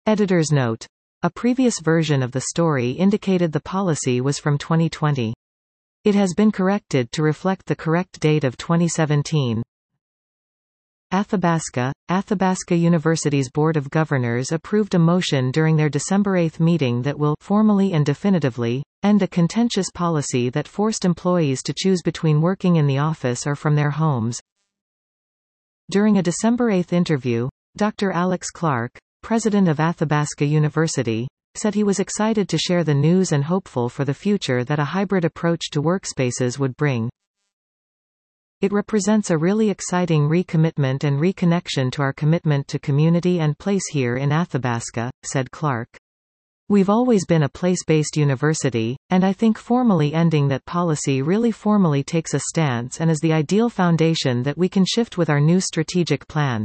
Editor's note. A previous version of the story indicated the policy was from 2020. It has been corrected to reflect the correct date of 2017. Athabasca University's Board of Governors approved a motion during their December 8 meeting that will, formally and definitively, end a contentious policy that forced employees to choose between working in the office or from their homes. During a December 8 interview, Dr. Alex Clark, president of Athabasca University, said he was excited to share the news and hopeful for the future that a hybrid approach to workspaces would bring. It represents a really exciting recommitment and reconnection to our commitment to community and place here in Athabasca, said Clark. We've always been a place-based university, and I think formally ending that policy really formally takes a stance and is the ideal foundation that we can shift with our new strategic plan.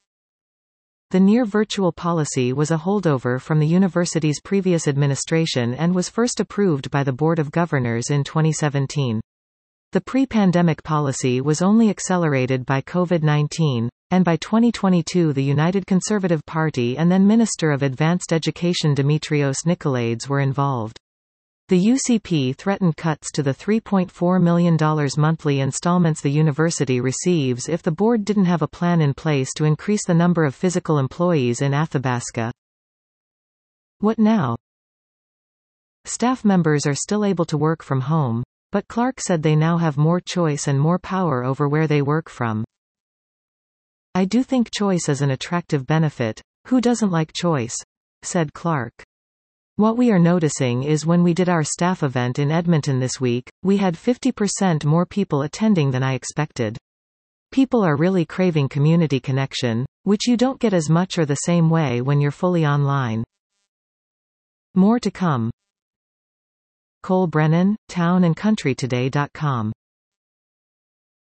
The near-virtual policy was a holdover from the university's previous administration and was first approved by the Board of Governors in 2017. The pre-pandemic policy was only accelerated by COVID-19, and by 2022 the United Conservative Party and then Minister of Advanced Education Dimitrios Nikolaides were involved. The UCP threatened cuts to the $3.4 million monthly installments the university receives if the board didn't have a plan in place to increase the number of physical employees in Athabasca. What now? Staff members are still able to work from home, but Clark said they now have more choice and more power over where they work from. I do think choice is an attractive benefit. Who doesn't like choice? Said Clark. What we are noticing is when we did our staff event in Edmonton this week, we had 50% more people attending than I expected. People are really craving community connection, which you don't get as much or the same way when you're fully online. More to come. Cole Brennan, townandcountrytoday.com